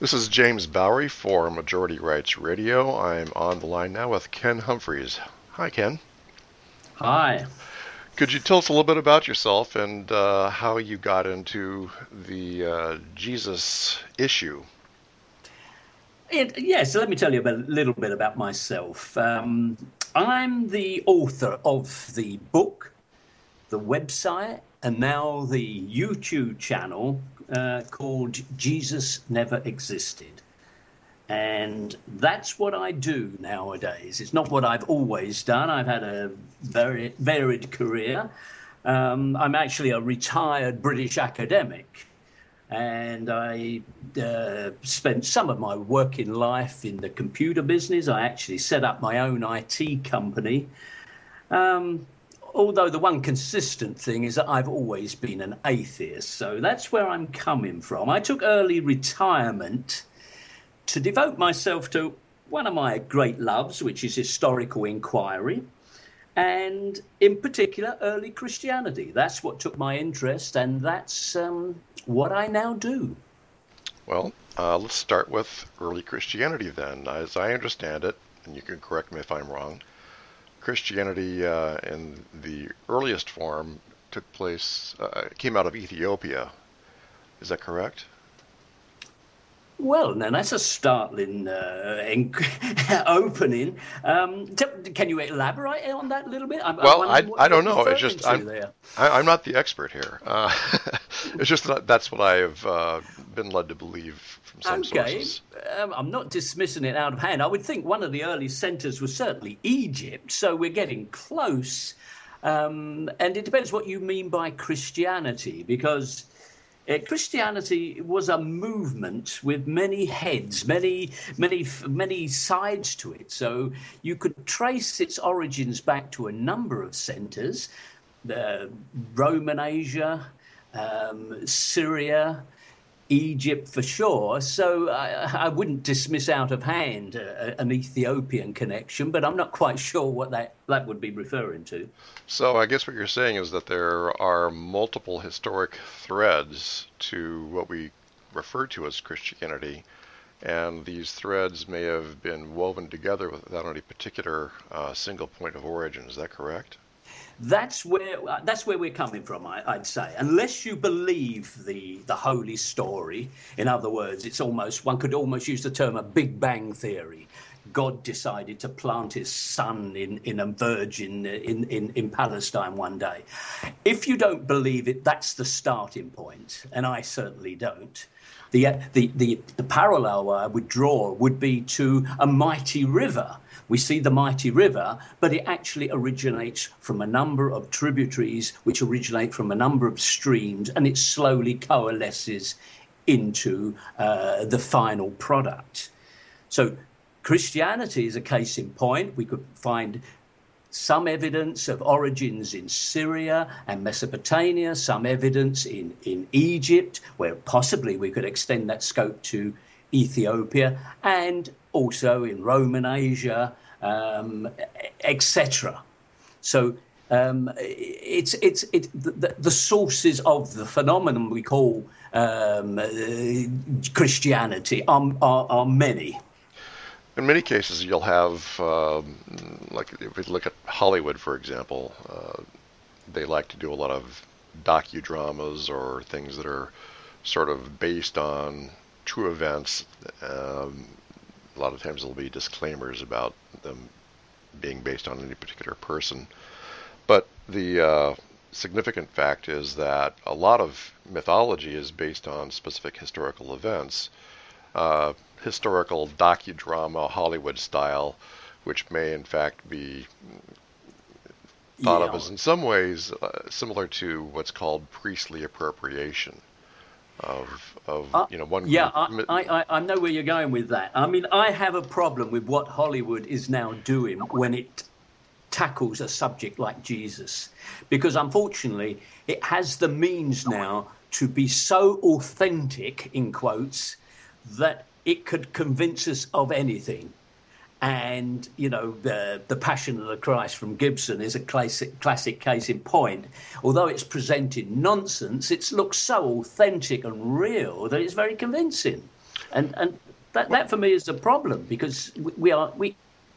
This is James Bowery for Majority Rights Radio. I'm on the line now with Ken Humphreys. Hi, Ken. Hi. Could you tell us a little bit about yourself and how you got into the Jesus issue? Yes, let me tell you a little bit about myself. I'm the author of the book, the website, and now the YouTube channel called Jesus Never Existed. And that's what I do nowadays. It's not what I've always done. I've had a very varied career. I'm actually a retired British academic. And I spent some of my working life in the computer business. I actually set up my own IT company. Although the one consistent thing is that I've always been an atheist. So that's where I'm coming from. I took early retirement to devote myself to one of my great loves, which is historical inquiry, and in particular, early Christianity. That's what took my interest, and that's what I now do. Well, let's start with early Christianity then. As I understand it, and you can correct me if I'm wrong, Christianity in the earliest form came out of Ethiopia. Is that correct? Well, now that's a startling opening. Can you elaborate on that a little bit? I'm Well, wondering what I you're don't know. It's referring just to there. I'm not the expert here. It's just that's what I have been led to believe from some Okay, sources. I'm not dismissing it out of hand. I would think one of the early centres was certainly Egypt, so we're getting close. And it depends what you mean by Christianity, because Christianity was a movement with many heads, many sides to it. So you could trace its origins back to a number of centres: Roman Asia, Syria, Egypt for sure. So I wouldn't dismiss out of hand an Ethiopian connection, but I'm not quite sure what that would be referring to. So I guess what you're saying is that there are multiple historic threads to what we refer to as Christianity, and these threads may have been woven together without any particular single point of origin. Is that correct? That's where we're coming from. I'd say, unless you believe the holy story. In other words, it's almost, one could almost use the term a Big Bang theory. God decided to plant his son in a virgin in Palestine one day. If you don't believe it, that's the starting point, and I certainly don't. The parallel I would draw would be to a mighty river. We see the mighty river, but it actually originates from a number of tributaries, which originate from a number of streams, and it slowly coalesces into the final product. So Christianity is a case in point. We could find some evidence of origins in Syria and Mesopotamia, some evidence in Egypt, where possibly we could extend that scope to Ethiopia, and also in Roman Asia, etc. So the sources of the phenomenon we call Christianity are many. In many cases, you'll have, like if we look at Hollywood, for example, they like to do a lot of docudramas or things that are sort of based on true events. A lot of times there'll be disclaimers about them being based on any particular person. But the significant fact is that a lot of mythology is based on specific historical events. Historical docudrama, Hollywood style, which may in fact be thought of Yeah. as in some ways similar to what's called priestly appropriation of one Yeah, group. I know where you're going with that. I mean, I have a problem with what Hollywood is now doing when it tackles a subject like Jesus, because unfortunately it has the means now to be so authentic, in quotes, that it could convince us of anything. And, the Passion of the Christ from Gibson is a classic case in point. Although it's presented nonsense, it looks so authentic and real that it's very convincing. And that for me is a problem, because we are we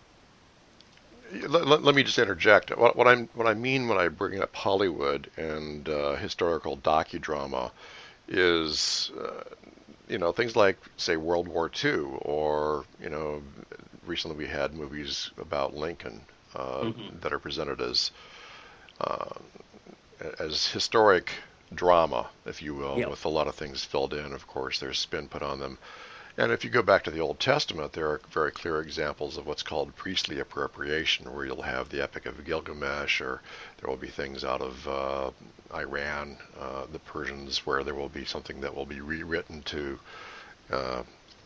Let me just interject. What I mean when I bring up Hollywood and historical docudrama is, things like, say, World War II, or recently we had movies about Lincoln Mhm. that are presented uh, as historic drama, if you will, Yeah. with a lot of things filled in. Of course, there's spin put on them. And if you go back to the Old Testament, there are very clear examples of what's called priestly appropriation, where you'll have the Epic of Gilgamesh, or there will be things out of Iran, the Persians, where there will be something that will be rewritten to uh,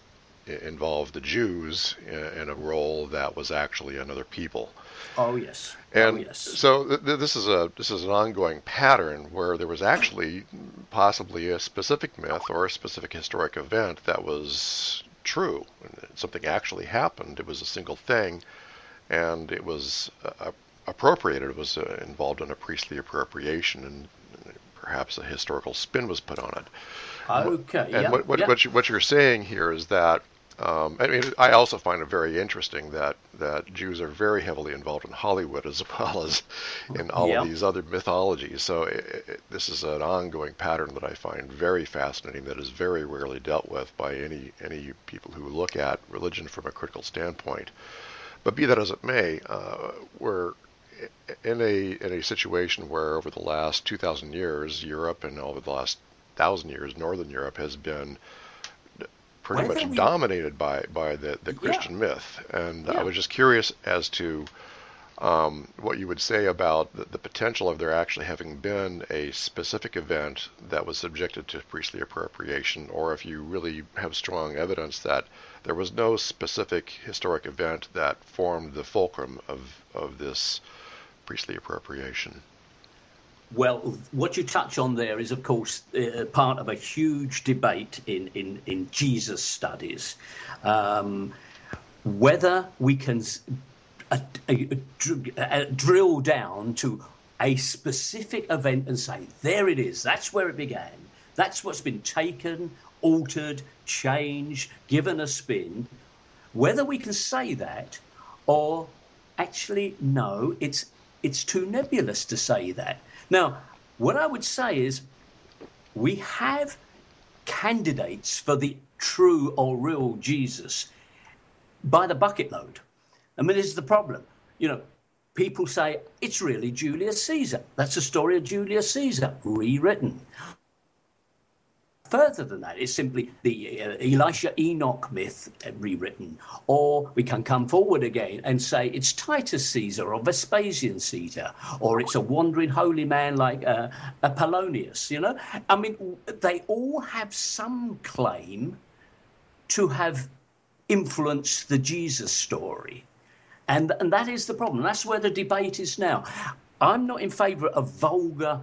involve the Jews in a role that was actually another people. Oh yes. Oh And yes. so this is an ongoing pattern where there was actually possibly a specific myth or a specific historic event that was true. Something actually happened. It was a single thing, and it was appropriated. It was involved in a priestly appropriation, and perhaps a historical spin was put on it. Okay. And Yeah. Yeah. what you're saying here is that, I mean, I also find it very interesting that Jews are very heavily involved in Hollywood as well as in all of Yeah. these other mythologies. So this is an ongoing pattern that I find very fascinating, that is very rarely dealt with by any people who look at religion from a critical standpoint. But be that as it may, we're in a situation where over the last 2,000 years, Europe, and over the last 1,000 years, Northern Europe has been pretty Whether much we. dominated by the Yeah. Christian myth. And I Yeah. was just curious as to what you would say about the potential of there actually having been a specific event that was subjected to priestly appropriation, or if you really have strong evidence that there was no specific historic event that formed the fulcrum of this priestly appropriation. Well, what you touch on there is, of course, part of a huge debate in Jesus studies. Um, Whether we can uh, drill down to a specific event and say, there it is, that's where it began, that's what's been taken, altered, changed, given a spin. Whether we can say that, or actually, no, it's too nebulous to say that. Now, what I would say is we have candidates for the true or real Jesus by the bucket load. I mean, this is the problem. You know, people say it's really Julius Caesar. That's the story of Julius Caesar, rewritten. Further than that, it's simply the Elisha Enoch myth rewritten. Or we can come forward again and say it's Titus Caesar or Vespasian Caesar, or it's a wandering holy man like Apollonius. I mean, they all have some claim to have influenced the Jesus story. And that is the problem. That's where the debate is now. I'm not in favor of vulgar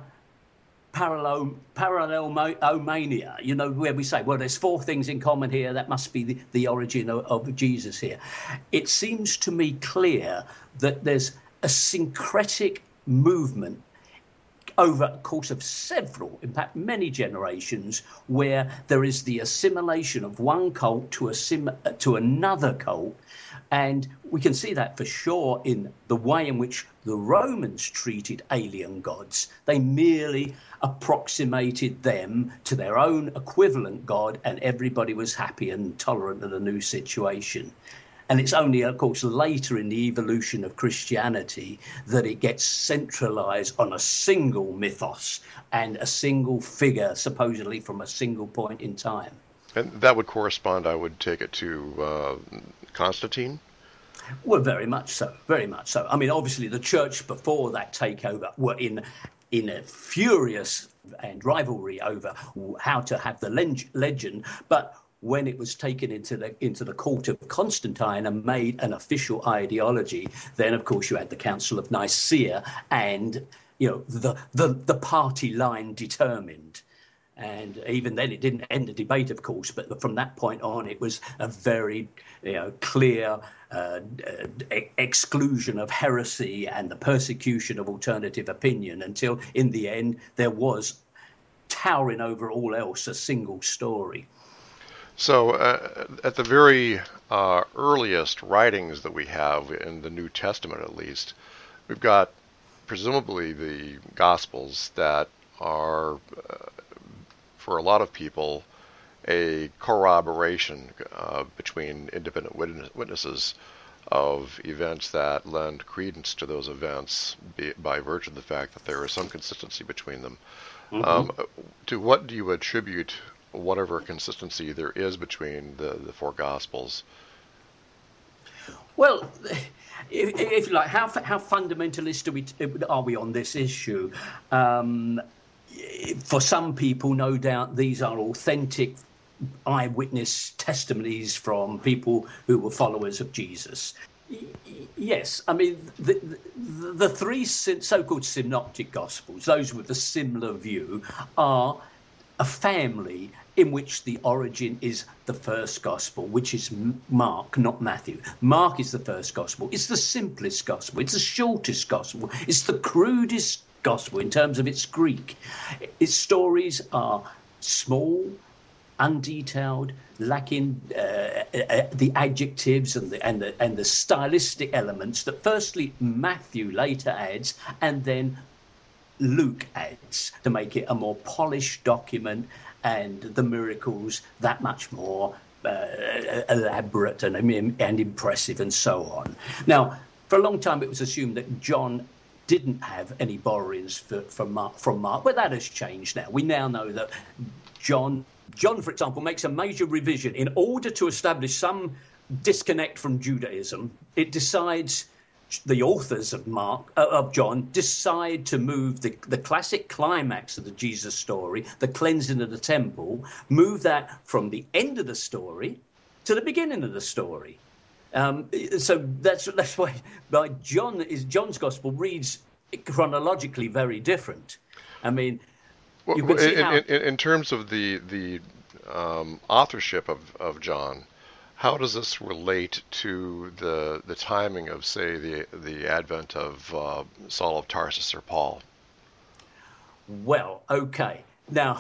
parallelomania, where we say, well, there's four things in common here. That must be the origin of Jesus here. It seems to me clear that there's a syncretic movement over a course of several, in fact, many generations, where there is the assimilation of one cult to another cult. And we can see that for sure in the way in which the Romans treated alien gods. They merely approximated them to their own equivalent god, and everybody was happy and tolerant of the new situation. And it's only, of course, later in the evolution of Christianity that it gets centralized on a single mythos and a single figure, supposedly from a single point in time. And that would correspond, I would take it, to Constantine. Well, very much so, very much so. I mean, obviously, the church before that takeover were in a furious and rivalry over how to have the legend, but when it was taken into the court of Constantine and made an official ideology, then of course you had the Council of Nicaea, and the party line determined. And even then, it didn't end the debate, of course. But from that point on, it was a very clear exclusion of heresy and the persecution of alternative opinion, until in the end there was, towering over all else, a single story. So, at the very earliest writings that we have in the New Testament, at least, we've got presumably the Gospels that are, for a lot of people, a corroboration between independent witnesses of events that lend credence to those events by virtue of the fact that there is some consistency between them. Hmm. To what do you attribute whatever consistency there is between the four Gospels? Well, if you like, how fundamentalist are we on this issue? Um, for some people, no doubt, these are authentic eyewitness testimonies from people who were followers of Jesus. Yes, I mean, the three so-called synoptic gospels, those with a similar view, are a family in which the origin is the first gospel, which is Mark, not Matthew. Mark is the first gospel. It's the simplest gospel. It's the shortest gospel. It's the crudest gospel in terms of its Greek. Its stories are small, undetailed, lacking the adjectives and the stylistic elements that firstly Matthew later adds, and then Luke adds to make it a more polished document, and the miracles that much more elaborate and impressive, and so on. Now, for a long time, it was assumed that John didn't have any borrowings from Mark, but that has changed now. We now know that John, for example, makes a major revision in order to establish some disconnect from Judaism. It decides, the authors of John decide to move the classic climax of the Jesus story, the cleansing of the temple, move that from the end of the story to the beginning of the story. So that's why John's gospel reads chronologically very different. I mean, you can see how in terms of the authorship of John, how does this relate to the timing of, say, the advent of Saul of Tarsus or Paul? Well, okay. Now,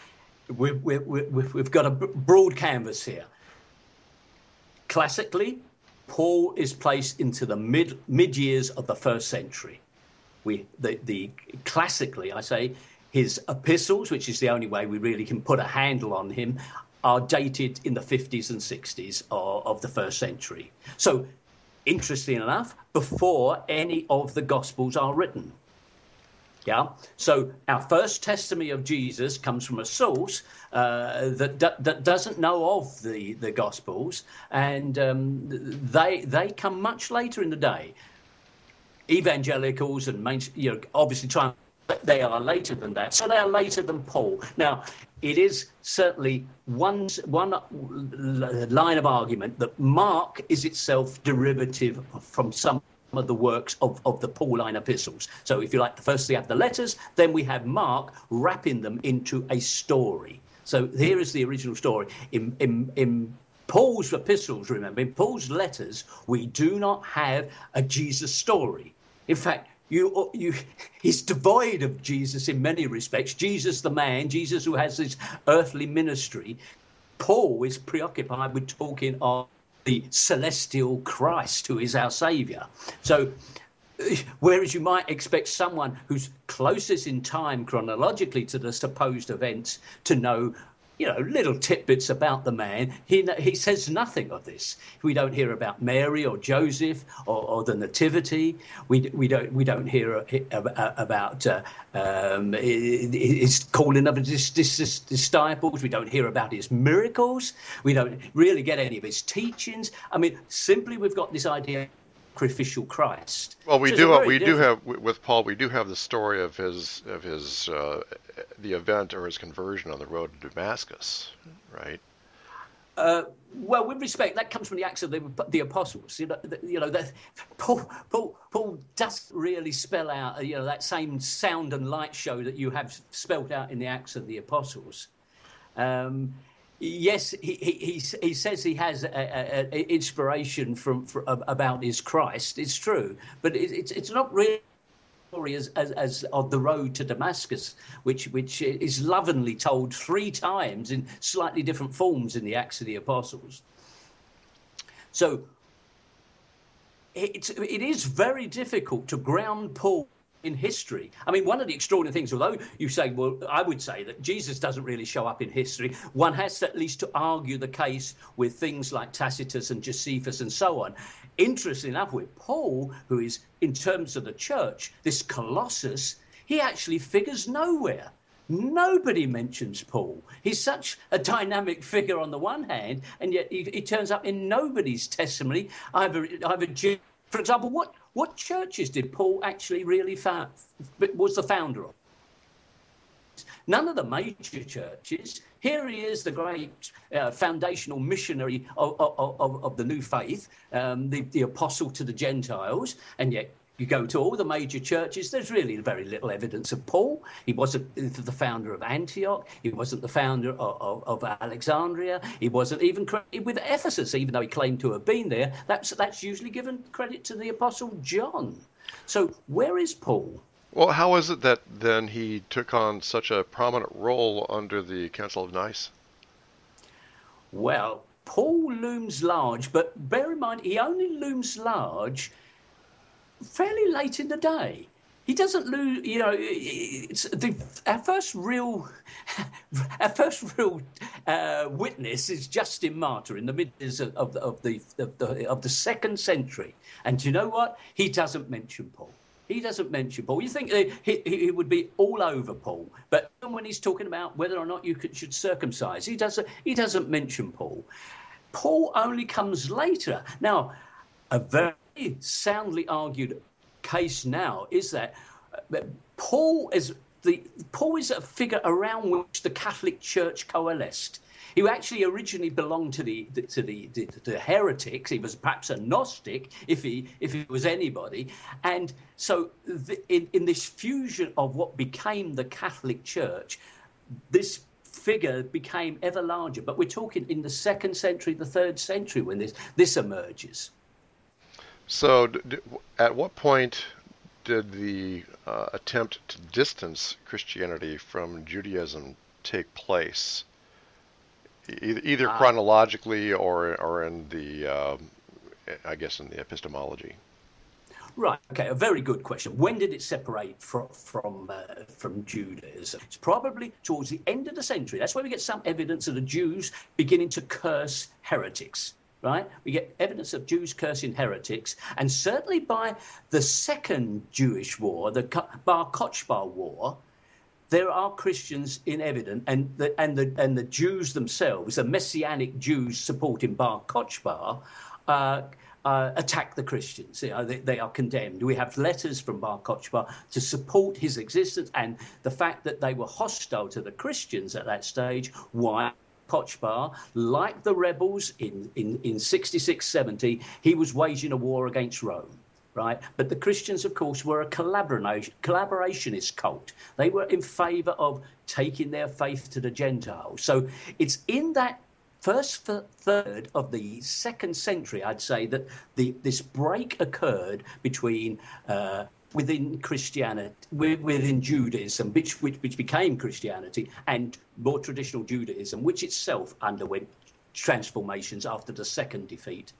we've got a broad canvas here. Classically, Paul is placed into the mid years of the first century. Classically, I say, his epistles, which is the only way we really can put a handle on him, are dated in the 50s and 60s of the first century. So, interesting enough, before any of the Gospels are written. Yeah. So our first testimony of Jesus comes from a source that doesn't know of the Gospels, and they come much later in the day. Evangelicals and obviously try. They are later than that, so they are later than Paul. Now, it is certainly one line of argument that Mark is itself derivative from some of the works of the Pauline epistles. So if you like, first we have the letters, then we have Mark wrapping them into a story. So here is the original story. In Paul's epistles, remember, in Paul's letters, we do not have a Jesus story. In fact, he's devoid of Jesus in many respects. Jesus the man, Jesus who has this earthly ministry. Paul is preoccupied with talking of the celestial Christ who is our Saviour. So whereas you might expect someone who's closest in time chronologically to the supposed events to know, little tidbits about the man, he says nothing of this. We don't hear about Mary or Joseph or the Nativity. We don't hear about his calling of his disciples. We don't hear about his miracles. We don't really get any of his teachings. I mean, simply we've got this idea of sacrificial Christ. Well, we do have with Paul. We do have the story of his the event or his conversion on the road to Damascus, right? Well, with respect, that comes from the Acts of the Apostles. Paul doesn't really spell out, that same sound and light show that you have spelt out in the Acts of the Apostles. Yes, he says he has inspiration from about his Christ. It's true, but it's not really story as of the road to Damascus, which is lovingly told 3 times in slightly different forms in the Acts of the Apostles. So it is very difficult to ground Paul in history. I mean, one of the extraordinary things, although you say, well, I would say that Jesus doesn't really show up in history, one has to at least to argue the case with things like Tacitus and Josephus and so on. Interestingly enough, with Paul, who is, in terms of the church, this colossus, he actually figures nowhere. Nobody mentions Paul. He's such a dynamic figure on the one hand, and yet he turns up in nobody's testimony. For example, what churches did Paul actually really was the founder of? None of the major churches. Here he is, the great foundational missionary of the new faith, the apostle to the Gentiles, and yet you go to all the major churches, there's really very little evidence of Paul. He wasn't the founder of Antioch. He wasn't the founder of Alexandria. He wasn't even credited with Ephesus, even though he claimed to have been there. That's usually given credit to the Apostle John. So where is Paul? Well, how is it that then he took on such a prominent role under the Council of Nice? Well, Paul looms large, but bear in mind, he only looms large fairly late in the day. He doesn't lose, our first real witness is Justin Martyr in the mid of the 2nd century, and do you know what? He doesn't mention Paul. He doesn't mention Paul. You think he would be all over Paul, but when he's talking about whether or not you should circumcise, he doesn't mention Paul. Paul only comes later. Now, a very soundly argued case now is that Paul is a figure around which the Catholic Church coalesced. He actually originally belonged to the heretics. He was perhaps a Gnostic, if he was anybody. And so in this fusion of what became the Catholic Church, this figure became ever larger. But we're talking in the 2nd century, the 3rd century when this emerges. So at what point did the attempt to distance Christianity from Judaism take place? Either chronologically or in the, I guess, in the epistemology. Right. Okay. A very good question. When did it separate from Judaism? It's probably towards the end of the century. That's where we get some evidence of the Jews beginning to curse heretics. Right? We get evidence of Jews cursing heretics, and certainly by the Second Jewish War, the Bar Kokhba War, there are Christians in evidence, and the Jews themselves, the Messianic Jews supporting Bar Kokhba, attack the Christians. They are condemned. We have letters from Bar Kokhba to support his existence, and the fact that they were hostile to the Christians at that stage. Why? Kokhba, like the rebels in 66-70, he was waging a war against Rome, right? But the Christians, of course, were a collaborationist cult. They were in favour of taking their faith to the Gentiles. So it's in that first third of the 2nd century, I'd say, that this break occurred between within Christianity, within Judaism, which became Christianity, and more traditional Judaism, which itself underwent transformations after the second defeat.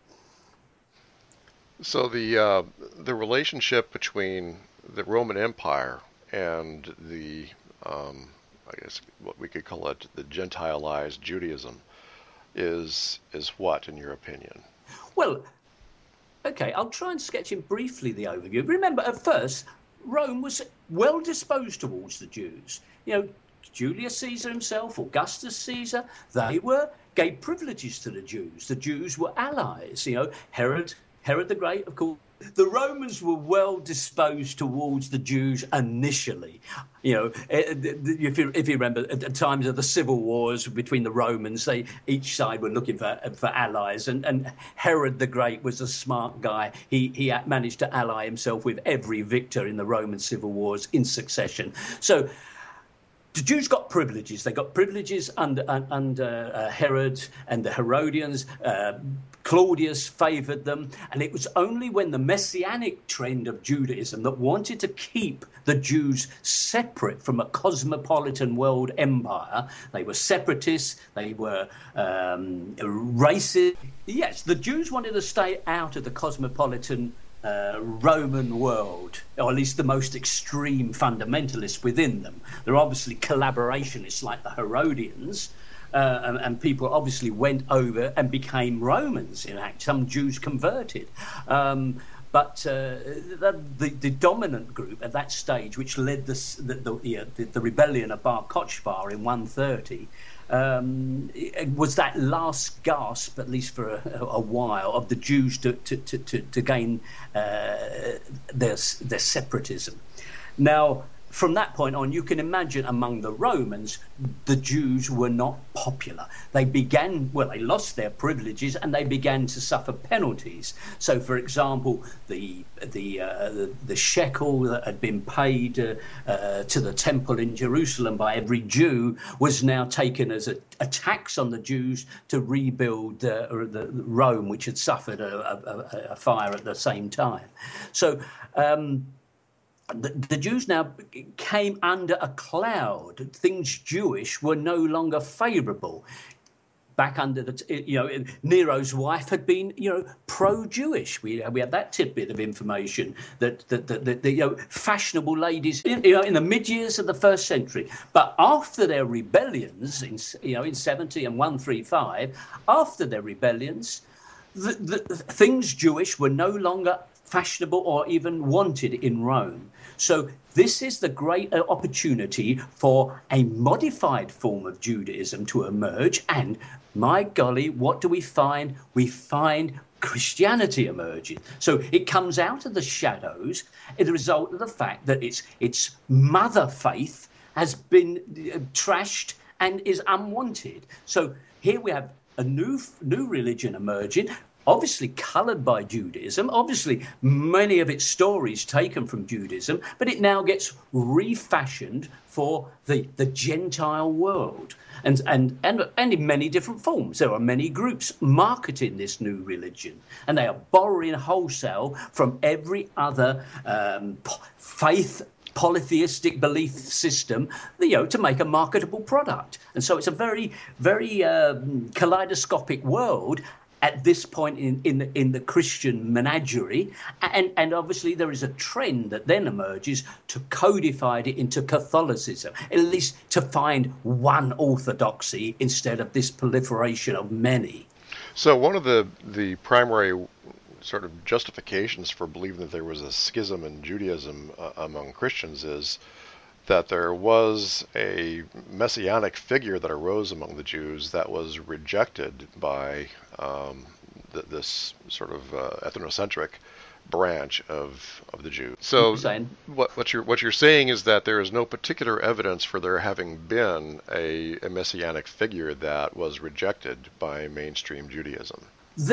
So the relationship between the Roman Empire and the, I guess what we could call it, the Gentilized Judaism, is what, in your opinion? Well, okay, I'll try and sketch in briefly the overview. Remember, at first, Rome was well disposed towards the Jews. Julius Caesar himself, Augustus Caesar, gave privileges to the Jews. The Jews were allies. Herod the Great, of course. The Romans were well disposed towards the Jews initially. If you remember, at the times of the civil wars between the Romans, each side were looking for allies, and Herod the Great was a smart guy. He managed to ally himself with every victor in the Roman civil wars in succession. So the Jews got privileges. They got privileges under Herod and the Herodians. Claudius favored them, and it was only when the messianic trend of Judaism that wanted to keep the Jews separate from a cosmopolitan world empire. They were separatists, they were racist. Yes, the Jews wanted to stay out of the cosmopolitan Roman world, or at least the most extreme fundamentalists within them. There are obviously collaborationists like the Herodians, and people obviously went over and became Romans. In fact, some Jews converted. But the dominant group at that stage, which led the rebellion of Bar Kokhba in 130, was that last gasp, at least for a while, of the Jews to gain their separatism. Now, from that point on, you can imagine among the Romans, the Jews were not popular. They lost their privileges and they began to suffer penalties. So, for example, the shekel that had been paid to the temple in Jerusalem by every Jew was now taken as a tax on the Jews to rebuild the Rome, which had suffered a fire at the same time. So, the Jews now came under a cloud. Things Jewish were no longer favourable. Back under Nero's wife had been, pro-Jewish. We had that tidbit of information that fashionable ladies, in the mid-years of the first century. But after their rebellions, in 70 and 135, after their rebellions, the things Jewish were no longer fashionable or even wanted in Rome. So this is the great opportunity for a modified form of Judaism to emerge. And my golly, what do we find? We find Christianity emerging. So it comes out of the shadows as a result of the fact that its mother faith has been trashed and is unwanted. So here we have a new religion emerging, obviously coloured by Judaism, obviously many of its stories taken from Judaism, but it now gets refashioned for the Gentile world. And in many different forms. There are many groups marketing this new religion, and they are borrowing wholesale from every other faith, polytheistic belief system, to make a marketable product. And so it's a very, very kaleidoscopic world at this point in the Christian menagerie, and obviously there is a trend that then emerges to codify it into Catholicism, at least to find one orthodoxy instead of this proliferation of many. So one of the primary sort of justifications for believing that there was a schism in Judaism among Christians is that there was a messianic figure that arose among the Jews that was rejected by this sort of ethnocentric branch of the Jews. So what you're saying is that there is no particular evidence for there having been a messianic figure that was rejected by mainstream Judaism.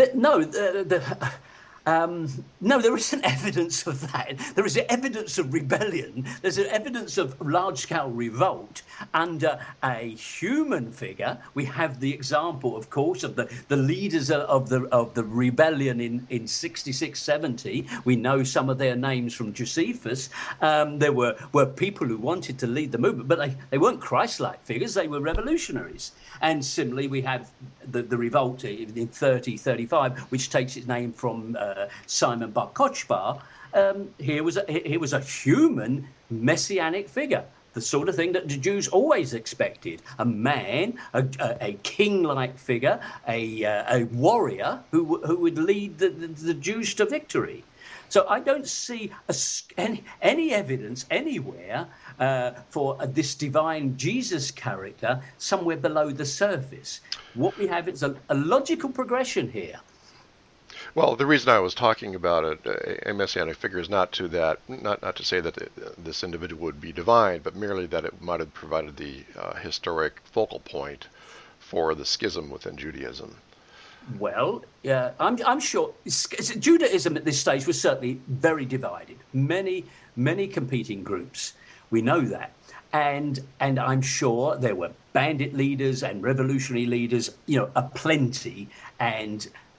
No, there isn't evidence of that. There is evidence of rebellion. There's evidence of large-scale revolt under a human figure. We have the example, of course, of the leaders of the rebellion in 66, 70. We know some of their names from Josephus. There were people who wanted to lead the movement, but they weren't Christ-like figures. They were revolutionaries. And similarly, we have the revolt in 35, which takes its name from Simon Bar Kokhba. Here was a human messianic figure, the sort of thing that the Jews always expected: a man, a king-like figure, a warrior who would lead the Jews to victory. So I don't see any evidence anywhere for this divine Jesus character somewhere below the surface. What we have is a logical progression here. Well, the reason I was talking about a messianic figure is not to say that this individual would be divine, but merely that it might have provided the historic focal point for the schism within Judaism. Well, I'm sure Judaism at this stage was certainly very divided. Many competing groups. We know that. And I'm sure there were bandit leaders and revolutionary leaders, aplenty, and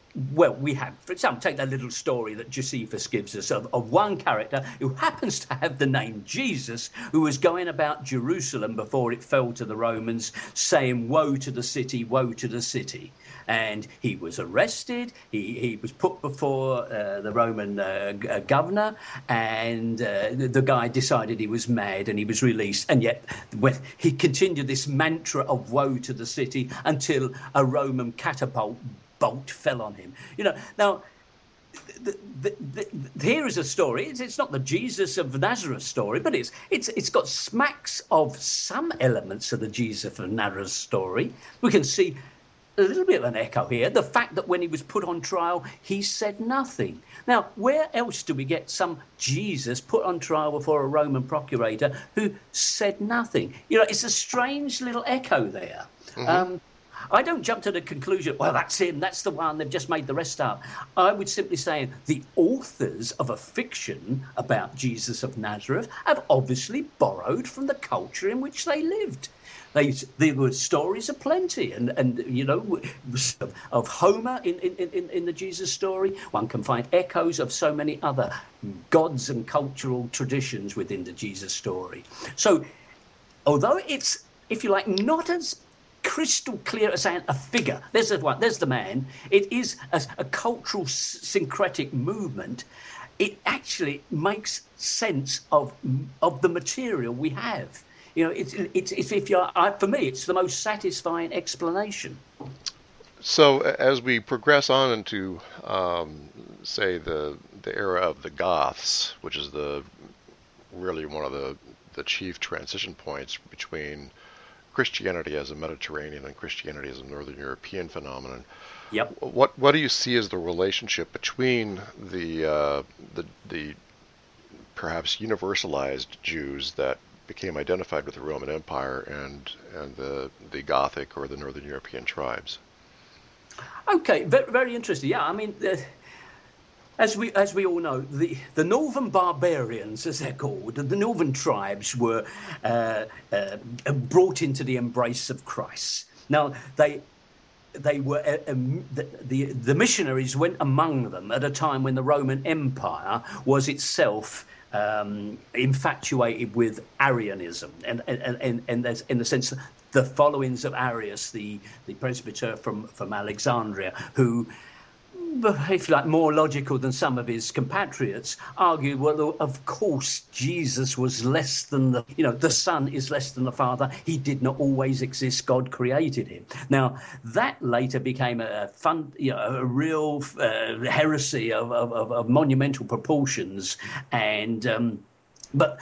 Well, we have, for example, take that little story that Josephus gives us of one character who happens to have the name Jesus, who was going about Jerusalem before it fell to the Romans, saying, "Woe to the city, woe to the city." And he was arrested. He was put before the Roman governor, and the guy decided he was mad, and he was released. And yet, he continued this mantra of "woe to the city" until a Roman catapult bolt fell on him. Now, here is a story. It's not the Jesus of Nazareth story, but it's got smacks of some elements of the Jesus of Nazareth story. We can see a little bit of an echo here. The fact that when he was put on trial, he said nothing. Now, where else do we get some Jesus put on trial before a Roman procurator who said nothing? It's a strange little echo there. Mm-hmm. I don't jump to the conclusion, well, that's him, that's the one, they've just made the rest up. I would simply say the authors of a fiction about Jesus of Nazareth have obviously borrowed from the culture in which they lived. There were stories aplenty, and of Homer in the Jesus story. One can find echoes of so many other gods and cultural traditions within the Jesus story. So, although it's, if you like, not as crystal clear as a figure, there's the man, it is a cultural syncretic movement. It actually makes sense of the material we have. For me, it's the most satisfying explanation. So as we progress on into, say, the era of the Goths, which is really one of the chief transition points between Christianity as a Mediterranean and Christianity as a Northern European phenomenon. Yep. What do you see as the relationship between the perhaps universalized Jews that became identified with the Roman Empire and the Gothic or the Northern European tribes? Okay, very, very interesting. Yeah, I mean, as we all know, the Northern barbarians, as they're called, the Northern tribes were brought into the embrace of Christ. Now, they were the missionaries went among them at a time when the Roman Empire was itself infatuated with Arianism, and there's, in the sense, the followings of Arius, the presbyter from Alexandria, who, if you like, more logical than some of his compatriots, argued, well, of course, Jesus was less than the Son is less than the Father. He did not always exist. God created him. Now, that later became a real heresy of monumental proportions, and but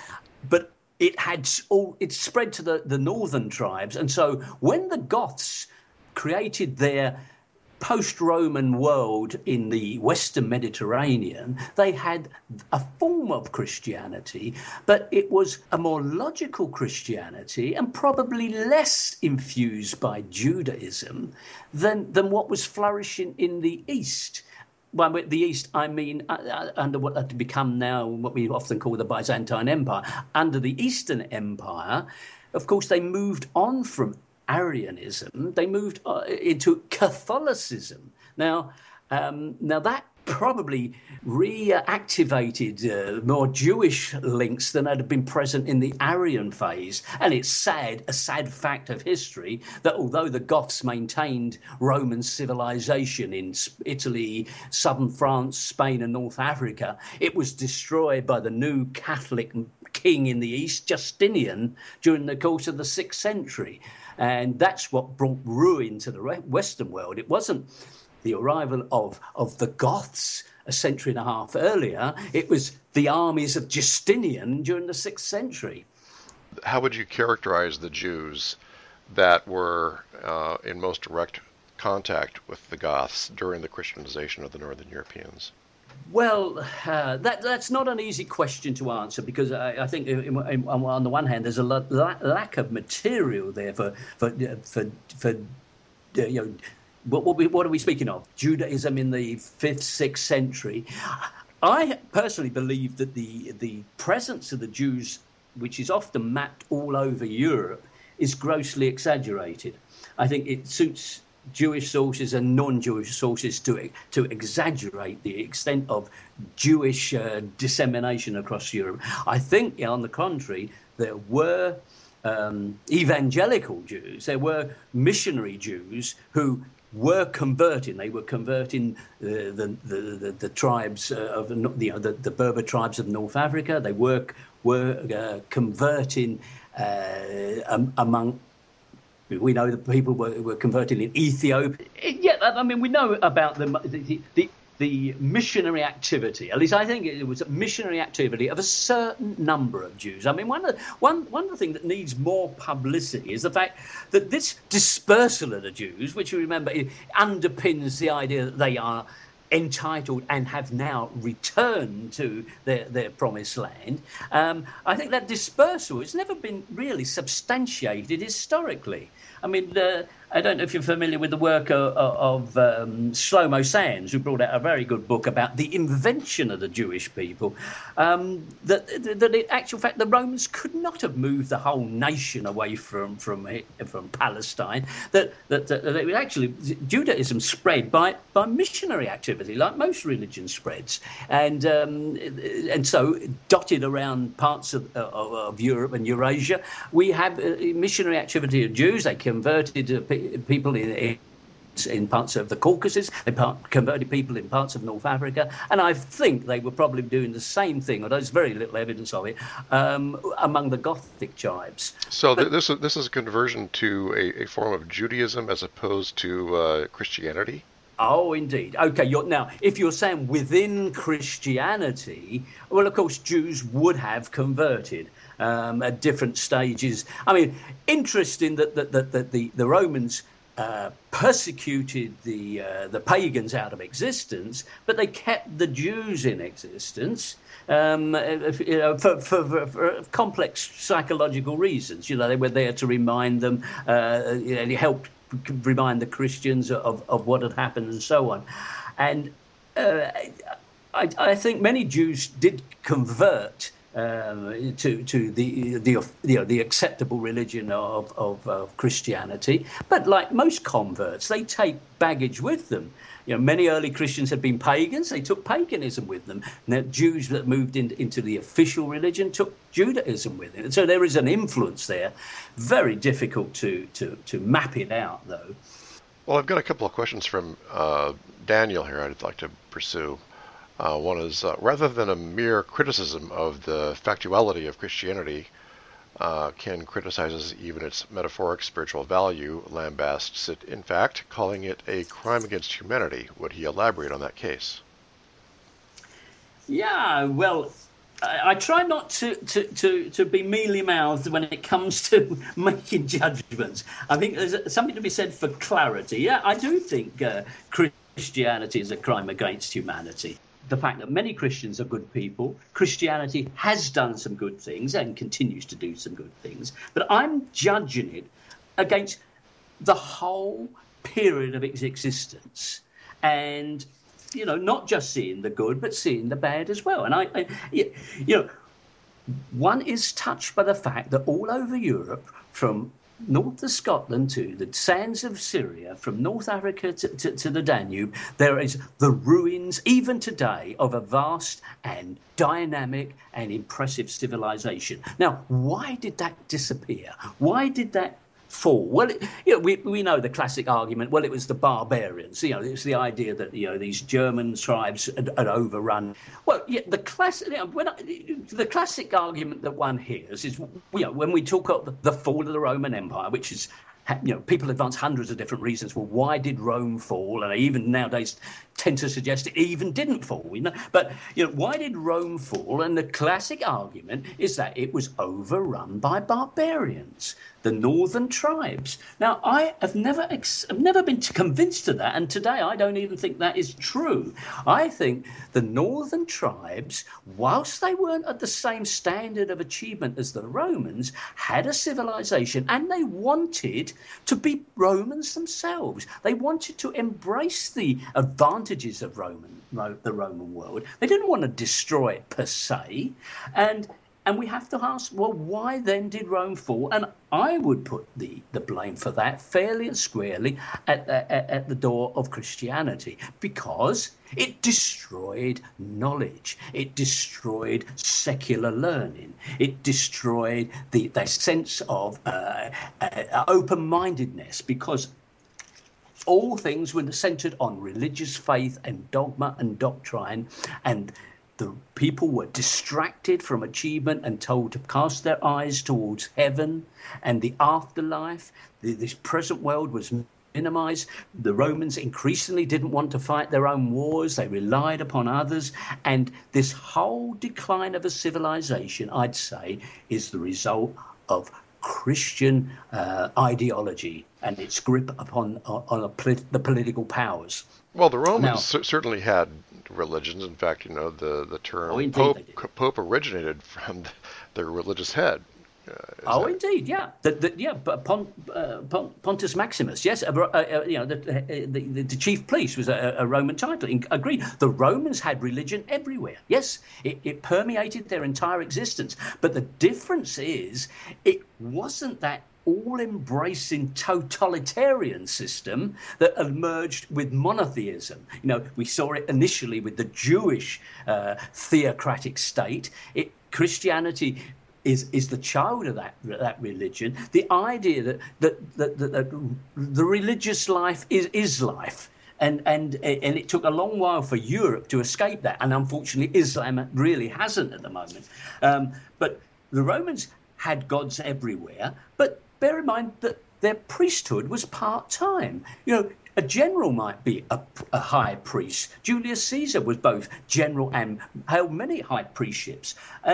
it spread to the northern tribes, and so when the Goths created their post-Roman world in the Western Mediterranean, they had a form of Christianity, but it was a more logical Christianity and probably less infused by Judaism than what was flourishing in the East. By the East, I mean under what had become now what we often call the Byzantine Empire. Under the Eastern Empire, of course, they moved on from Arianism, they moved into Catholicism. Now that probably reactivated more Jewish links than had been present in the Arian phase. And it's a sad fact of history, that although the Goths maintained Roman civilization in Italy, southern France, Spain, and North Africa, it was destroyed by the new Catholic king in the East, Justinian, during the course of the 6th century. And that's what brought ruin to the Western world. It wasn't the arrival of the Goths a century and a half earlier. It was the armies of Justinian during the 6th century. How would you characterize the Jews that were in most direct contact with the Goths during the Christianization of the Northern Europeans? Well, that's not an easy question to answer, because I think on the one hand there's a lack of material there for what are we speaking of? Judaism in the 5th, 6th century. I personally believe that the presence of the Jews, which is often mapped all over Europe, is grossly exaggerated. I think it suits Jewish sources and non-Jewish sources to exaggerate the extent of Jewish dissemination across Europe. I think, on the contrary, there were evangelical Jews, there were missionary Jews who were converting. They were converting the tribes of the Berber tribes of North Africa. They were converting among. We know that people were converting in Ethiopia. Yeah, I mean, we know about the missionary activity. At least I think it was a missionary activity of a certain number of Jews. I mean, one of the things that needs more publicity is the fact that this dispersal of the Jews, which you remember, it underpins the idea that they are entitled and have now returned to their promised land. I think that dispersal has never been really substantiated historically. I mean, I don't know if you're familiar with the work of Shlomo Sands, who brought out a very good book about the invention of the Jewish people, that in actual fact the Romans could not have moved the whole nation away from Palestine, that it was actually Judaism spread by missionary activity, like most religion spreads, and so dotted around parts of Europe and Eurasia, we have missionary activity of Jews. They converted people in parts of the Caucasus, they converted people in parts of North Africa, and I think they were probably doing the same thing, although there's very little evidence of it, among the Gothic tribes. So this is a conversion to a form of Judaism as opposed to Christianity? Oh, indeed. Okay, now, if you're saying within Christianity, well, of course, Jews would have converted at different stages. I mean, interesting that the Romans persecuted the pagans out of existence, but they kept the Jews in existence for complex psychological reasons. They were there to remind them, it helped remind the Christians of what had happened and so on. And I think many Jews did convert to the acceptable religion of Christianity, but like most converts, they take baggage with them. Many early Christians had been pagans; they took paganism with them. Now, Jews that moved into the official religion took Judaism with it. So there is an influence there. Very difficult to map it out, though. Well, I've got a couple of questions from Daniel here I'd like to pursue. One is, rather than a mere criticism of the factuality of Christianity, Ken criticizes even its metaphoric spiritual value, lambasts it, in fact, calling it a crime against humanity. Would he elaborate on that case? Yeah, well, I try not to be mealy-mouthed when it comes to making judgments. I think there's something to be said for clarity. Yeah, I do think Christianity is a crime against humanity. The fact that many Christians are good people, Christianity has done some good things and continues to do some good things, but I'm judging it against the whole period of its existence, and not just seeing the good, but seeing the bad as well. And one is touched by the fact that all over Europe, from north of Scotland to the sands of Syria, from North Africa to the Danube, there is the ruins, even today, of a vast and dynamic and impressive civilization. Now, why did that disappear? Why did that fall? Well, we know the classic argument. Well, it was the barbarians. It's the idea that these German tribes had overrun. Well, the classic argument that one hears is when we talk of the fall of the Roman Empire, which is people advance hundreds of different reasons. Well, why did Rome fall? And even nowadays tend to suggest it even didn't fall. But why did Rome fall? And the classic argument is that it was overrun by barbarians, the northern tribes. Now, I have never been convinced of that, and today I don't even think that is true. I think the northern tribes, whilst they weren't at the same standard of achievement as the Romans, had a civilization, and they wanted to be Romans themselves. They wanted to embrace the advantages of the Roman world. They didn't want to destroy it per se, and And we have to ask, well, why then did Rome fall? And I would put the blame for that fairly and squarely at the door of Christianity, because it destroyed knowledge. It destroyed secular learning. It destroyed the sense of open-mindedness, because all things were centered on religious faith and dogma and doctrine, and the people were distracted from achievement and told to cast their eyes towards heaven and the afterlife. This present world was minimized. The Romans increasingly didn't want to fight their own wars. They relied upon others. And this whole decline of a civilization, I'd say, is the result of Christian ideology and its grip upon the political powers. Well, the Romans certainly had religions. In fact, the term Pope originated from their religious head. Indeed, yeah. But Pontus Maximus, yes, the chief priest was a Roman title. Agreed. The Romans had religion everywhere. Yes, it permeated their entire existence. But the difference is, it wasn't that all-embracing totalitarian system that emerged with monotheism. We saw it initially with the Jewish theocratic state. Christianity is the child of that religion. The idea that the religious life is life. And it took a long while for Europe to escape that. And unfortunately, Islam really hasn't at the moment. But the Romans had gods everywhere. But bear in mind that their priesthood was part-time. A general might be a high priest. Julius Caesar was both general and held many high priestships.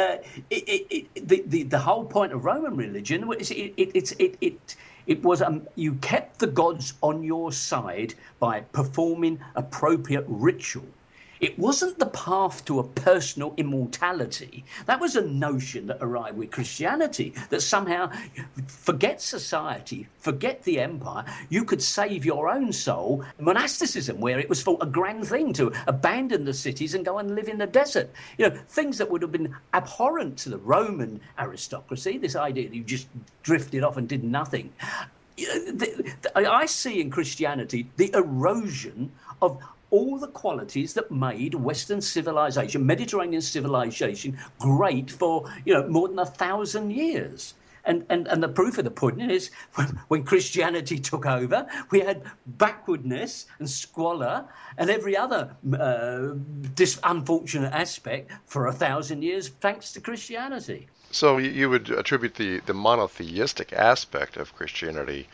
The whole point of Roman religion was it was you kept the gods on your side by performing appropriate ritual. It wasn't the path to a personal immortality. That was a notion that arrived with Christianity, that somehow forget society, forget the empire, you could save your own soul. Monasticism, where it was thought a grand thing to abandon the cities and go and live in the desert. Things that would have been abhorrent to the Roman aristocracy, this idea that you just drifted off and did nothing. I see in Christianity the erosion of all the qualities that made Western civilization, Mediterranean civilization, great for more than 1,000 years. And the proof of the pudding is when Christianity took over, we had backwardness and squalor and every other unfortunate aspect for 1,000 years, thanks to Christianity. So you would attribute the monotheistic aspect of Christianity,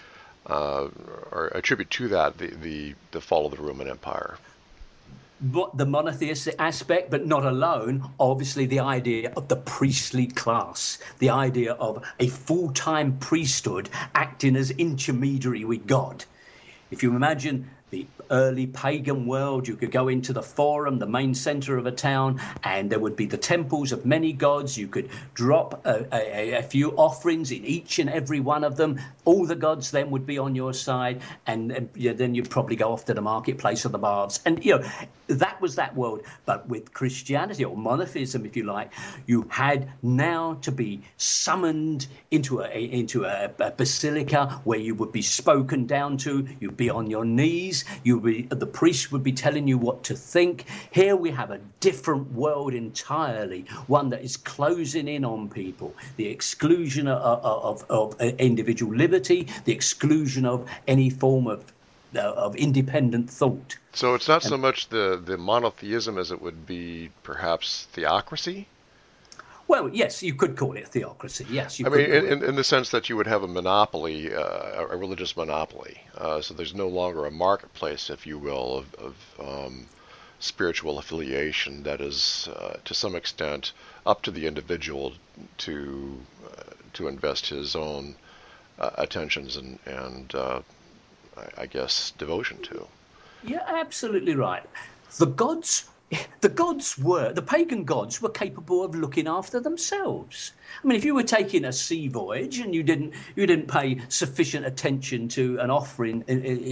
or attribute to that the fall of the Roman Empire. The monotheistic aspect, but not alone. Obviously, the idea of the priestly class, the idea of a full-time priesthood acting as intermediary with God. If you imagine the early pagan world, you could go into the forum, the main center of a town, and there would be the temples of many gods. You could drop a few offerings in each and every one of them. All the gods then would be on your side, and then you'd probably go off to the marketplace or the baths. And that was that world. But with Christianity, or monotheism, if you like, you had now to be summoned into a basilica where you would be spoken down to. You'd be on your knees. The priest would be telling you what to think. Here we have a different world entirely, one that is closing in on people. The exclusion of individual liberty, the exclusion of any form of independent thought. So it's not so much the monotheism as it would be perhaps theocracy? Well, yes, you could call it theocracy. Yes, in the sense that you would have a monopoly, a religious monopoly. So there's no longer a marketplace, if you will, of spiritual affiliation that is, to some extent, up to the individual to invest his own attentions and I guess devotion to. You're absolutely right. The gods the pagan gods were capable of looking after themselves. I mean, if you were taking a sea voyage and you didn't pay sufficient attention to an offering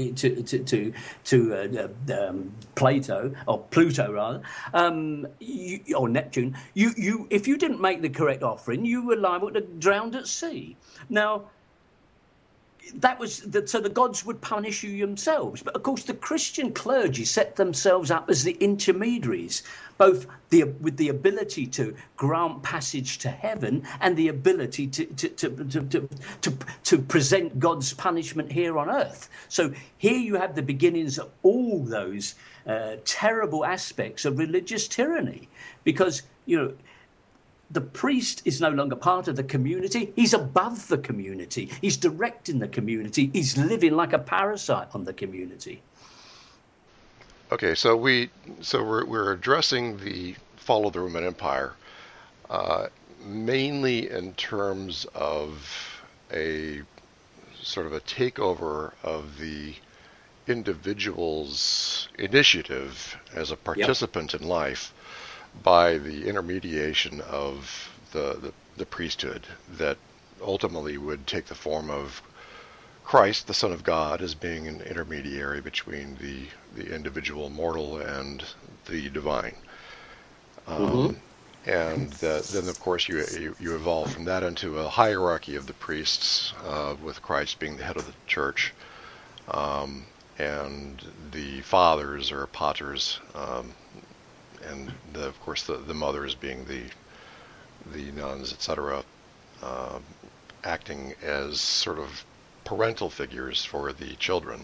to Plato or Pluto rather, or Neptune, if you didn't make the correct offering, you were liable to drown at sea. Now, so the gods would punish you themselves. But of course, the Christian clergy set themselves up as the intermediaries, both with the ability to grant passage to heaven and the ability to present God's punishment here on earth. So here you have the beginnings of all those terrible aspects of religious tyranny, because the priest is no longer part of the community. He's above the community. He's directing the community. He's living like a parasite on the community. Okay, so we're addressing the fall of the Roman Empire, mainly in terms of a sort of a takeover of the individual's initiative as a participant in life by the intermediation of the priesthood that ultimately would take the form of Christ, the Son of God, as being an intermediary between the individual mortal and the divine. And then, of course, you evolve from that into a hierarchy of the priests, with Christ being the head of the church, and the fathers or paters, and of course the mothers being the nuns, etc., acting as sort of parental figures for the children.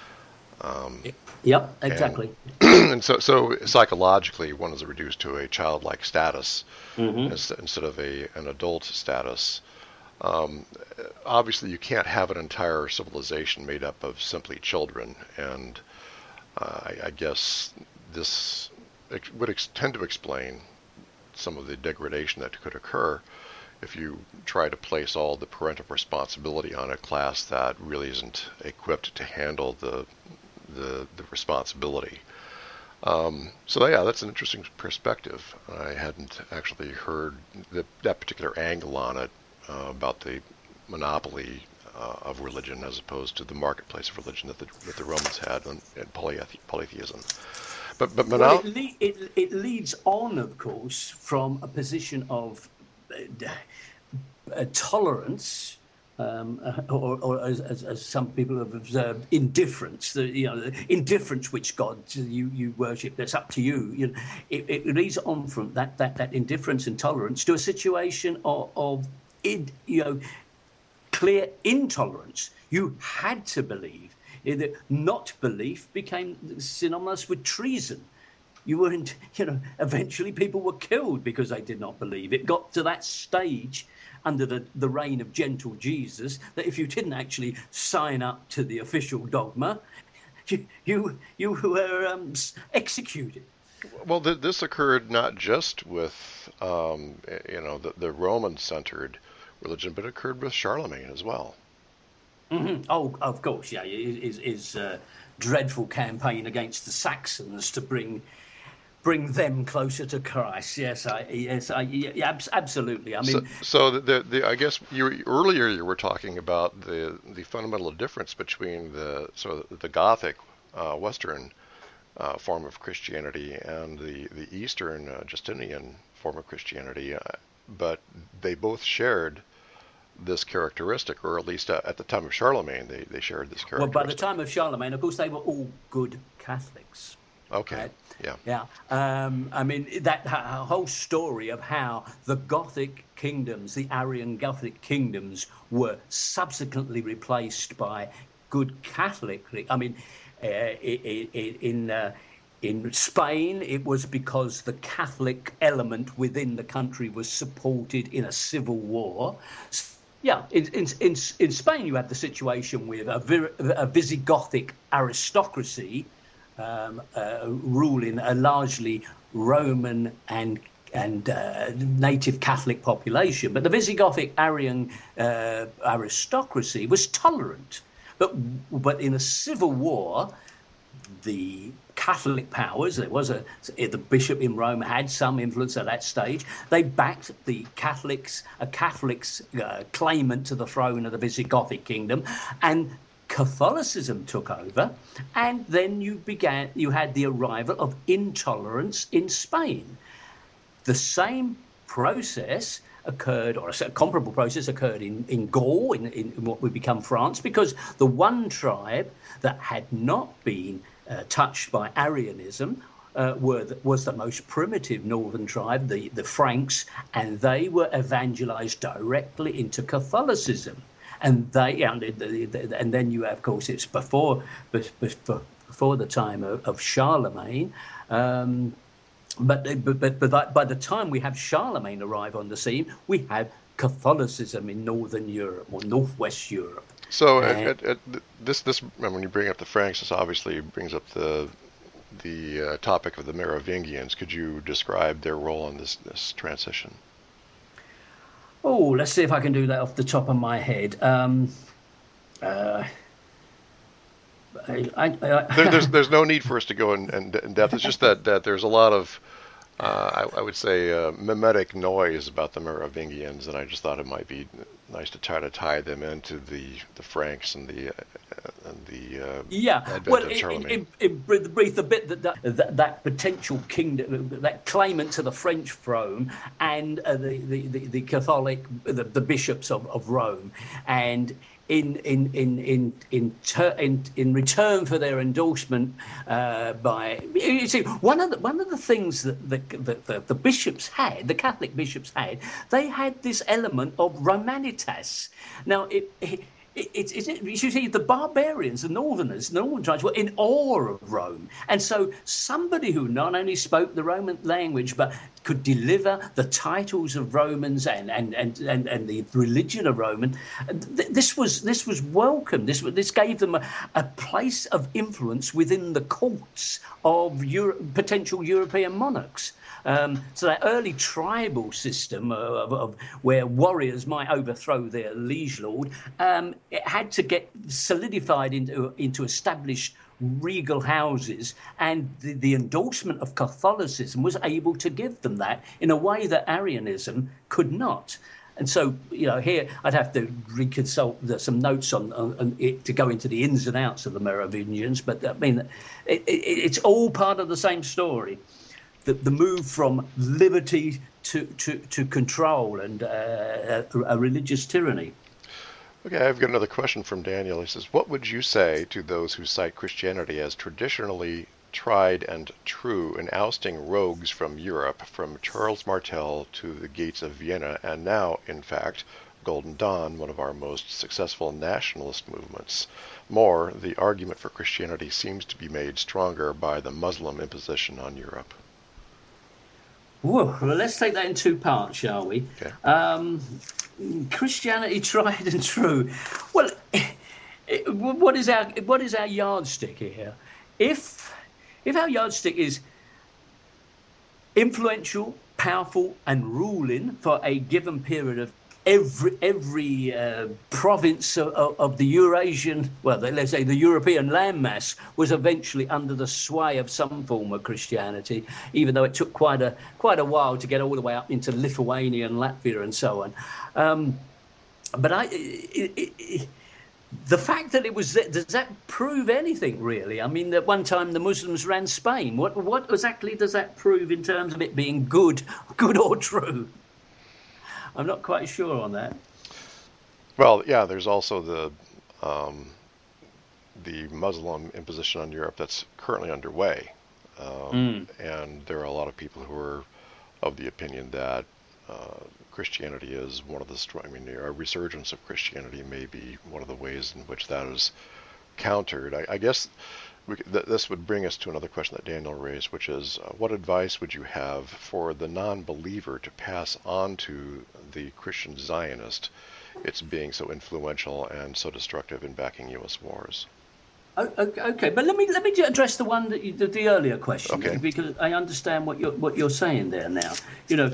Yep, exactly. And so psychologically, one is reduced to a childlike status instead of an adult status. Obviously, you can't have an entire civilization made up of simply children, and I guess this would tend to explain some of the degradation that could occur if you try to place all the parental responsibility on a class that really isn't equipped to handle the responsibility. So yeah, that's an interesting perspective. I hadn't actually heard that particular angle on it, about the monopoly of religion as opposed to the marketplace of religion that the Romans had and polytheism. But well, it leads on, of course, from a position of tolerance, or as some people have observed, indifference. The indifference which God you worship, that's up to you. It leads on from that indifference and tolerance to a situation of clear intolerance. You had to believe. Not belief became synonymous with treason. You weren't, eventually people were killed because they did not believe. It got to that stage under the reign of gentle Jesus that if you didn't actually sign up to the official dogma, you were executed. Well, this occurred not just with the Roman-centered religion, but it occurred with Charlemagne as well. Mm-hmm. Oh, of course, yeah. His dreadful campaign against the Saxons to bring them closer to Christ. Yes, absolutely. I mean, so I guess earlier you were talking about the fundamental difference between the Gothic Western form of Christianity and the Eastern Justinian form of Christianity, but they both shared this characteristic, or at least at the time of Charlemagne, they shared this characteristic. Well, by the time of Charlemagne, of course, they were all good Catholics. Okay. Right? Yeah. I mean, that whole story of how the Gothic kingdoms, the Arian Gothic kingdoms, were subsequently replaced by good Catholic. I mean, in Spain, it was because the Catholic element within the country was supported in a civil war. Yeah, in Spain, you had the situation with a Visigothic aristocracy ruling a largely Roman and native Catholic population. But the Visigothic Arian aristocracy was tolerant. But in a civil war, the Catholic powers. The bishop in Rome had some influence at that stage. They backed the Catholics, a Catholic's claimant to the throne of the Visigothic kingdom, and Catholicism took over. And then you had the arrival of intolerance in Spain. The same process occurred, or a comparable process occurred in Gaul, in what would become France, because the one tribe that had not been touched by Arianism was the most primitive northern tribe, the Franks, and they were evangelized directly into Catholicism. And and then you have, of course, it's before the time of Charlemagne. But by the time we have Charlemagne arrive on the scene, we have Catholicism in Northern Europe or Northwest Europe. So this when you bring up the Franks, this obviously brings up the topic of the Merovingians. Could you describe their role in this transition? Oh, let's see if I can do that off the top of my head. There's no need for us to go in depth. It's just that there's a lot of I would say mimetic noise about the Merovingians, and I just thought it might be nice to try to tie them into the Franks and the advent of Charlemagne. In brief, the bit that potential kingdom, that claimant to the French throne, and the Catholic, the bishops of Rome, and in return for their endorsement by, you see, one of the things that the bishops had, the Catholic bishops had, they had this element of Romanitas. Now you see, the barbarians, the northern tribes were in awe of Rome. And so somebody who not only spoke the Roman language, but could deliver the titles of Romans and the religion of Roman, this was welcome. This gave them a place of influence within the courts of potential European monarchs. So that early tribal system of where warriors might overthrow their liege lord, it had to get solidified into established regal houses, and the endorsement of Catholicism was able to give them that in a way that Arianism could not. And so, here I'd have to reconsult some notes on it to go into the ins and outs of the Merovingians, but I mean, it's all part of the same story. The move from liberty to control and a religious tyranny. Okay, I've got another question from Daniel. He says, what would you say to those who cite Christianity as traditionally tried and true in ousting rogues from Europe, from Charles Martel to the gates of Vienna, and now, in fact, Golden Dawn, one of our most successful nationalist movements? More, the argument for Christianity seems to be made stronger by the Muslim imposition on Europe. Well, let's take that in two parts, shall we? Okay. Christianity tried and true. Well, what is our yardstick here? If our yardstick is influential, powerful, and ruling for a given period of every province of the Eurasian, well, let's say the European landmass, was eventually under the sway of some form of Christianity, even though it took quite a while to get all the way up into Lithuania and Latvia and so on. But the fact that it was there, does that prove anything, really? I mean, at one time the Muslims ran Spain. What exactly does that prove in terms of it being good or true? I'm not quite sure on that. Well, yeah, there's also the Muslim imposition on Europe that's currently underway. And there are a lot of people who are of the opinion that Christianity is one of the a resurgence of Christianity may be one of the ways in which that is countered. I guess this would bring us to another question that Daniel raised, which is, what advice would you have for the non-believer to pass on to the Christian Zionist, it's being so influential and so destructive in backing U.S. wars? Okay, but let me address the one the earlier question, okay, because I understand what you're saying there now.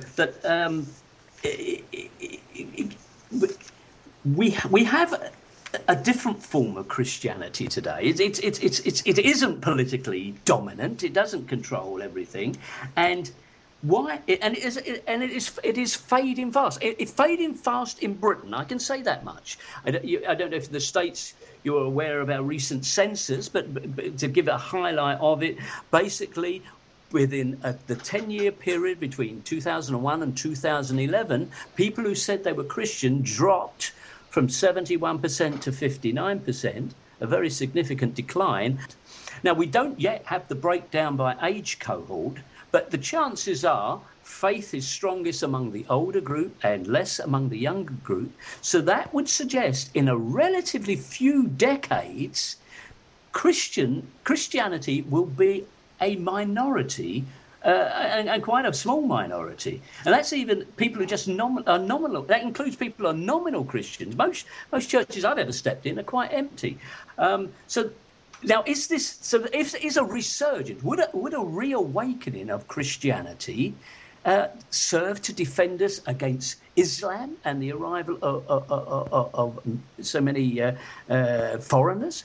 That we have a different form of Christianity today. It isn't politically dominant. It doesn't control everything, and why? It is fading fast. It's fading fast in Britain. I can say that much. I don't know if the States you're aware of our recent census, but to give a highlight of it, basically. Within the 10-year period between 2001 and 2011, people who said they were Christian dropped from 71% to 59%, a very significant decline. Now, we don't yet have the breakdown by age cohort, but the chances are faith is strongest among the older group and less among the younger group. So that would suggest in a relatively few decades, Christianity will be a minority, and quite a small minority. And that's even people who just are nominal. That includes people who are nominal Christians. Most churches I've ever stepped in are quite empty. So now, is a resurgence, would a reawakening of Christianity serve to defend us against Islam and the arrival of so many foreigners?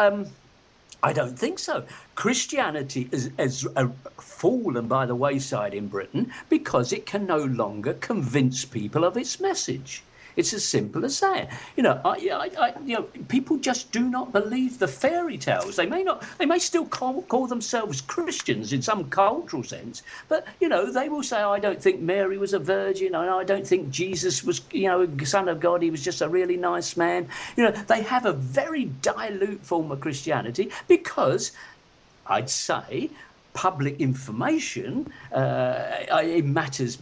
I don't think so. Christianity has fallen by the wayside in Britain because it can no longer convince people of its message. It's as simple as that. People just do not believe the fairy tales. They may still call themselves Christians in some cultural sense, but they will say, "I don't think Mary was a virgin, and I don't think Jesus was, Son of God. He was just a really nice man." They have a very dilute form of Christianity because, I'd say, public information in matters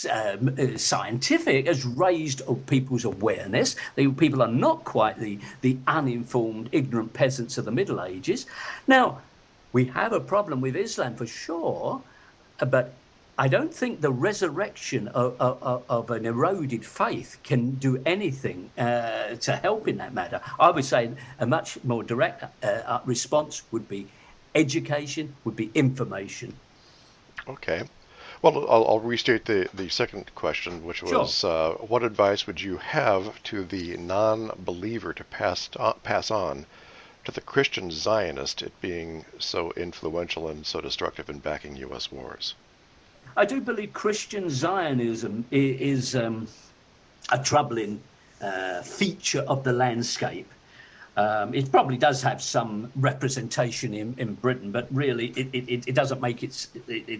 scientific has raised people's awareness. People are not quite the uninformed, ignorant peasants of the Middle Ages. Now, we have a problem with Islam for sure, but I don't think the resurrection of an eroded faith can do anything to help in that matter. I would say a much more direct response would be education, would be information. Okay. Well, I'll restate the second question, which was, sure. What advice would you have to the non-believer to pass on to the Christian Zionist, it being so influential and so destructive in backing U.S. wars? I do believe Christian Zionism is a troubling feature of the landscape. It probably does have some representation in Britain, but really it doesn't make its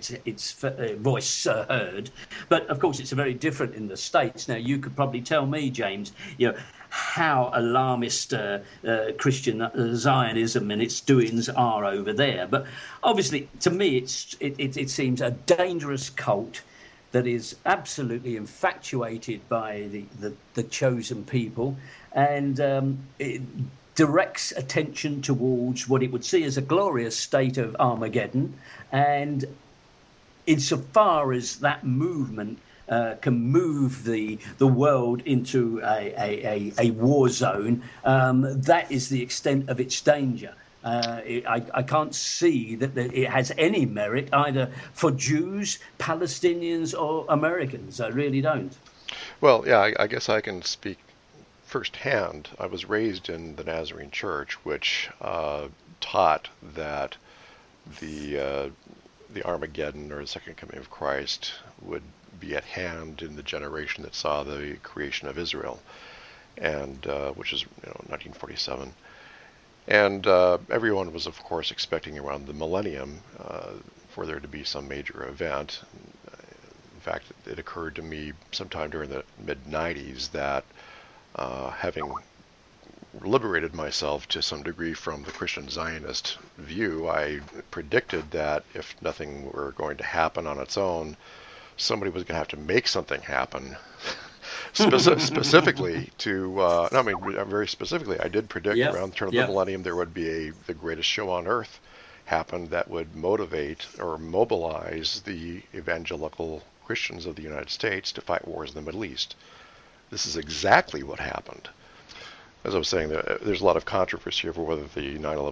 voice heard. But of course, it's very different in the States. Now, you could probably tell me, James, how alarmist Christian Zionism and its doings are over there. But obviously, to me, it seems a dangerous cult that is absolutely infatuated by the chosen people, and it directs attention towards what it would see as a glorious state of Armageddon. And insofar as that movement can move the world into a war zone, that is the extent of its danger. I can't see that it has any merit either for Jews, Palestinians, or Americans. I really don't. Well, yeah, I guess I can speak firsthand. I was raised in the Nazarene Church, which taught that the Armageddon, or the Second Coming of Christ, would be at hand in the generation that saw the creation of Israel, and which is 1947. And everyone was, of course, expecting around the millennium for there to be some major event. In fact, it occurred to me sometime during the mid-90s that having liberated myself to some degree from the Christian Zionist view, I predicted that if nothing were going to happen on its own, somebody was going to have to make something happen. Specifically very specifically, I did predict around the turn of the millennium there would be the greatest show on earth happen that would motivate or mobilize the evangelical Christians of the United States to fight wars in the Middle East. This is exactly what happened. As I was saying, there's a lot of controversy over whether the 9/11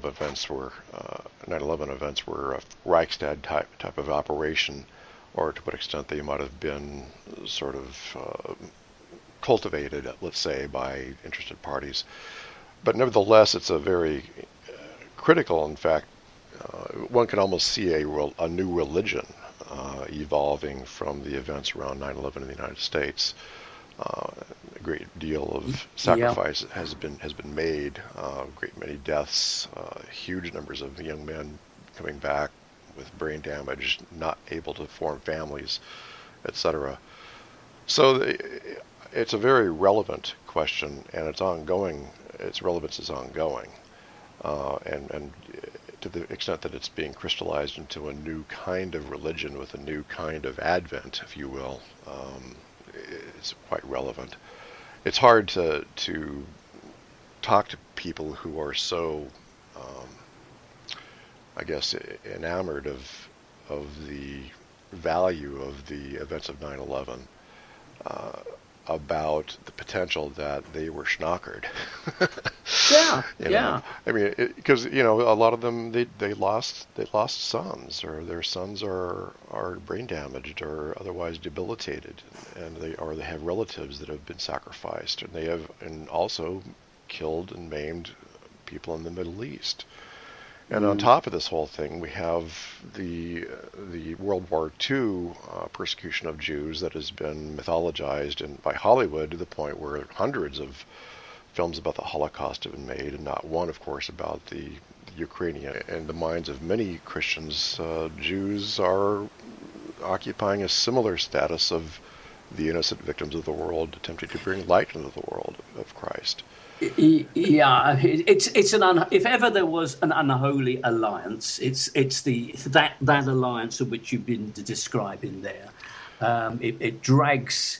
events were a Reichstag type of operation, or to what extent they might have been sort of cultivated, let's say, by interested parties. but nevertheless, it's a very critical. In fact, one can almost see a new religion evolving from the events around 9/11 in the United States. A great deal of sacrifice has been made. A great many deaths. Huge numbers of young men coming back with brain damage, not able to form families, etc. So it's a very relevant question, and it's ongoing. Its relevance is ongoing, and to the extent that it's being crystallized into a new kind of religion with a new kind of advent, if you will, it's quite relevant. It's hard to talk to people who are so, I guess, enamored of the value of the events of 9/11. About the potential that they were schnockered. Yeah, you yeah. know? I mean, because a lot of them they lost sons, or their sons are brain damaged or otherwise debilitated, and they have relatives that have been sacrificed, and they have also killed and maimed people in the Middle East. And on top of this whole thing, we have the World War II persecution of Jews that has been mythologized by Hollywood to the point where hundreds of films about the Holocaust have been made, and not one, of course, about the Ukrainian. In the minds of many Christians, Jews are occupying a similar status of the innocent victims of the world, attempting to bring light into the world of Christ. Yeah, it's if ever there was an unholy alliance, it's that alliance of which you've been describing there. It drags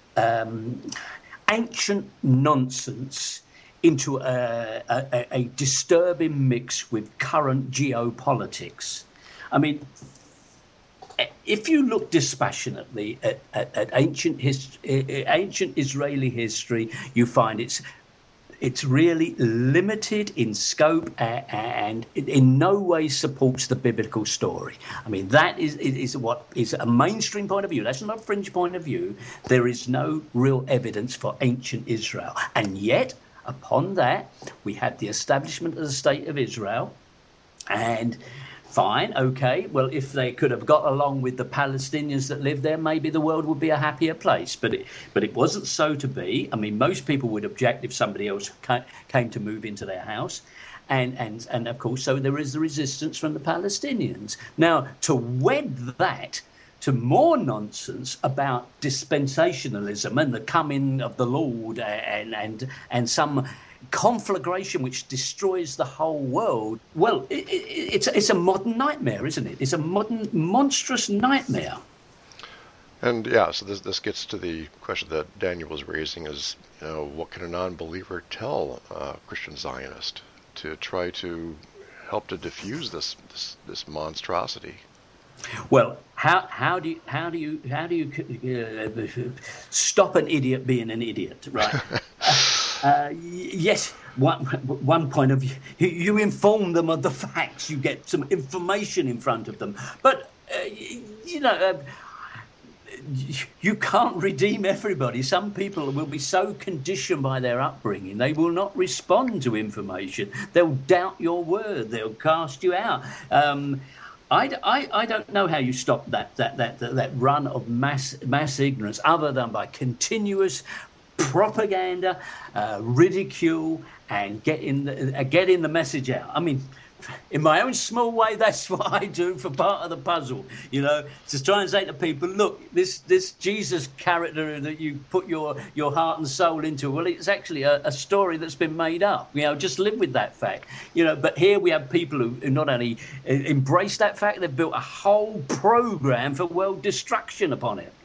ancient nonsense into a disturbing mix with current geopolitics. I mean, if you look dispassionately at ancient Israeli history, you find it's really limited in scope and in no way supports the biblical story. I mean, that is what is a mainstream point of view. That's not a fringe point of view. There is no real evidence for ancient Israel. And yet, upon that, we had the establishment of the State of Israel. And fine, okay, well, if they could have got along with the Palestinians that live there, maybe the world would be a happier place. But it wasn't so to be. I mean, most people would object if somebody else came to move into their house. And of course, so there is the resistance from the Palestinians. Now, to wed that to more nonsense about dispensationalism and the coming of the Lord and some conflagration which destroys the whole world. Well, it's a modern nightmare, isn't it? It's a modern monstrous nightmare. And yeah, so this gets to the question that Daniel was raising: is what can a non-believer tell a Christian Zionist to try to help to diffuse this monstrosity? Well, how do you stop an idiot being an idiot, right? Yes, one point of view, you inform them of the facts, you get some information in front of them. But, you can't redeem everybody. Some people will be so conditioned by their upbringing, they will not respond to information. They'll doubt your word. They'll cast you out. I don't know how you stop that run of mass ignorance other than by continuous propaganda, ridicule, and getting the message out. I mean, in my own small way, that's what I do for part of the puzzle. To try and say to people, look, this Jesus character that you put your heart and soul into, well, it's actually a story that's been made up. Just live with that fact. But here we have people who not only embrace that fact, they've built a whole program for world destruction upon it.